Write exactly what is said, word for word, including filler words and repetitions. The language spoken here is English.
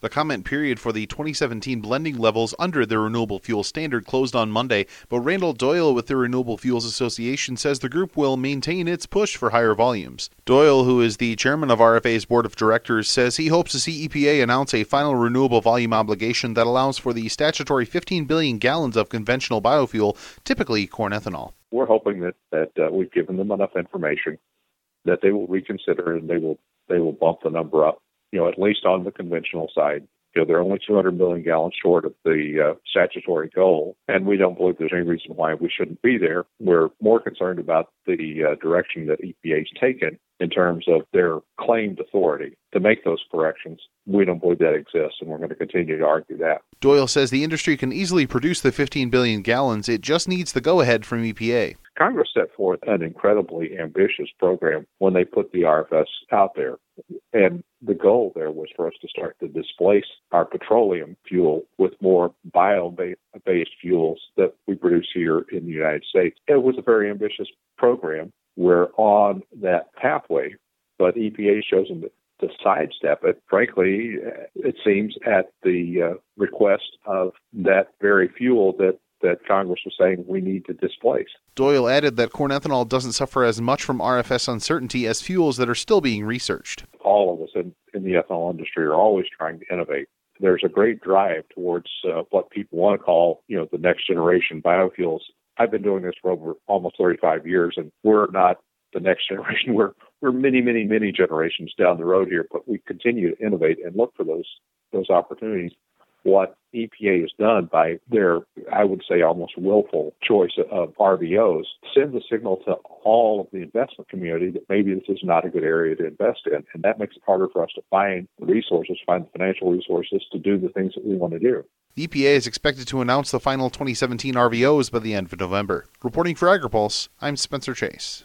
The comment period for the twenty seventeen blending levels under the Renewable Fuel Standard closed on Monday, but Randall Doyle with the Renewable Fuels Association says the group will maintain its push for higher volumes. Doyle, who is the chairman of R F A's board of directors, says he hopes to see E P A announce a final renewable volume obligation that allows for the statutory fifteen billion gallons of conventional biofuel, typically corn ethanol. We're hoping that, that uh, we've given them enough information that they will reconsider and they will they will bump the number up, you know, at least on the conventional side. You know, they're only two hundred million gallons short of the uh, statutory goal, and we don't believe there's any reason why we shouldn't be there. We're more concerned about the uh, direction that E P A's taken in terms of their claimed authority to make those corrections. We don't believe that exists, and we're going to continue to argue that. Doyle says the industry can easily produce the fifteen billion gallons. It just needs the go-ahead from E P A. Congress set forth an incredibly ambitious program when they put the R F S out there. And the goal there was for us to start to displace our petroleum fuel with more bio-based fuels that we produce here in the United States. It was a very ambitious program. We're on that pathway, but E P A has chosen to, to sidestep it. Frankly, it seems at the uh, request of that very fuel that that Congress was saying we need to displace. Doyle added that corn ethanol doesn't suffer as much from R F S uncertainty as fuels that are still being researched. All of us in, in the ethanol industry are always trying to innovate. There's a great drive towards uh, what people want to call, you know, the next generation biofuels. I've been doing this for over almost thirty-five years, and we're not the next generation. We're we're many, many, many generations down the road here, but we continue to innovate and look for those those opportunities. What E P A has done by their, I would say, almost willful choice of R V Os sends a signal to all of the investment community that maybe this is not a good area to invest in. And that makes it harder for us to find the resources, find the financial resources to do the things that we want to do. The E P A is expected to announce the final twenty seventeen R V Os by the end of November. Reporting for AgriPulse, I'm Spencer Chase.